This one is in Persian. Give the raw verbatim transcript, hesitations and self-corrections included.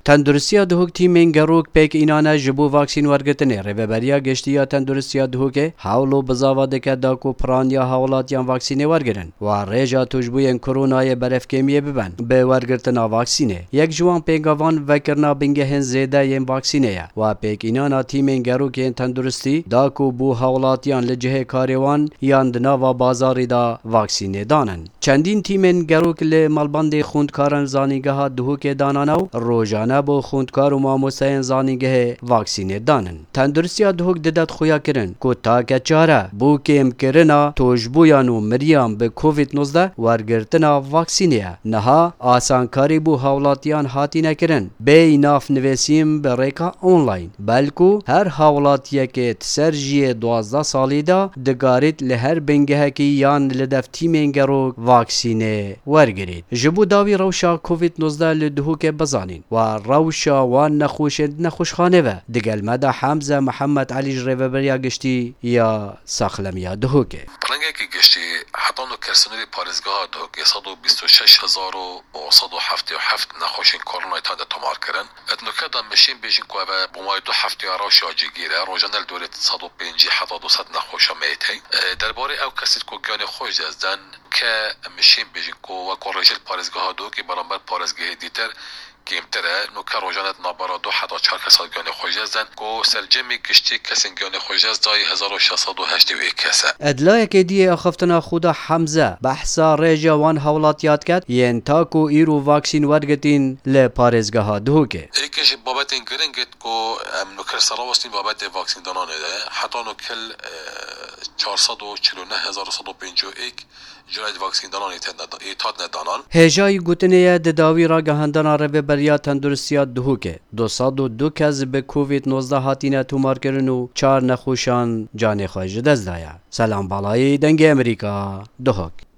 تندرستیا دهوک تیمین گروک پیک اینانه جبو واکسین ورگتنه ریوبریا گشتیا تندرستیا دهوکه حاولو بزاوا دکه داکو پرانیا حولاتیان واکسینه ورگرن و ریجا توجبوین کرونای برفکمیه ببن به ورگرتنا واکسینه یک جوان پیگاوان وکرنا بنگهن زیده ین واکسینه و پیک اینانا تیمین گروک ین تندرستی داکو بو حولاتیان لجه کاریوان یان دناوا بازاری دا واکسینه دانن چندین تیمین گروک ل مالباند خوندکارن زانیگه دهوک دانانو روزانه بو خوندکار و ماموسین زانیگه واکسینه دانن تندرستیا دهوک ددت خویا کرن کو تاکه چاره بو کم کرنا توجبویان و مریام به کووید نوزده ورگرتنا واکسینه نها آسانکاری بو حولاتیان هاتی نکرن بی ناف نویسیم به ریکا اونلاین بلکو هر حولاتیه که تسرجیه دوازده سالی دا دگاریت لهر بنگه که یان لدف تیمین گروک واکسینه ورگرید جبو داوی روشا کووید نوزده لدهوک بزانین و روشا وان نخوش نخوشخانه و دگل مدا حمزه محمد علی ریوبریا گشتی یا ساخلمیا دهوکه پلنگه که گشتی حتی نو کرسنوی پارزگاه دهوکه صد و بیست و شش هزار و صد و هفتاد و هفت نخوشین کرونا تا تمار کردن اتنوکه دان مشین بیشین که و بومای دو هفته روشا جگیره روزانه دورت صد و پنج هزار و دویست نخوشا میته درباره او کسی که گانی خوش دزدن که مشین بیشین که و کورژل پارزگاه دهوکه برابر پارزگاه دیتر گیمتره نو که روزانه نبارا دو حدا چهار کسا گانی خوش دزدن که سرجمی گشتی کسی گانی خوش دزد دای هزار و ششصد و هشتاد و یک کسه ادلای که دیه اخفتنا خدا حمزه بحثا ریجا وان حولاتیات کد ین تاکو ایرو واکسین ورگتین ل پارزگاه دهوکه ایکش بابت این گرنگت که نو که سراوستین بابت واکسین دانانه ده حتی نو کل چهارصد و چهل و نه هزار و صد و پنجاه و یک جرایت واکسین دانان ایتاد ندانان هجای گوتنیه دداوی را گهندانا ریوبریا تندرستیا دهوکه دوصد و دو کس به کووید نوزده هاتینه تومار کرن و چار نخوشان جان خواهج دزدایا سلام بالای دنگ امریکا دهوک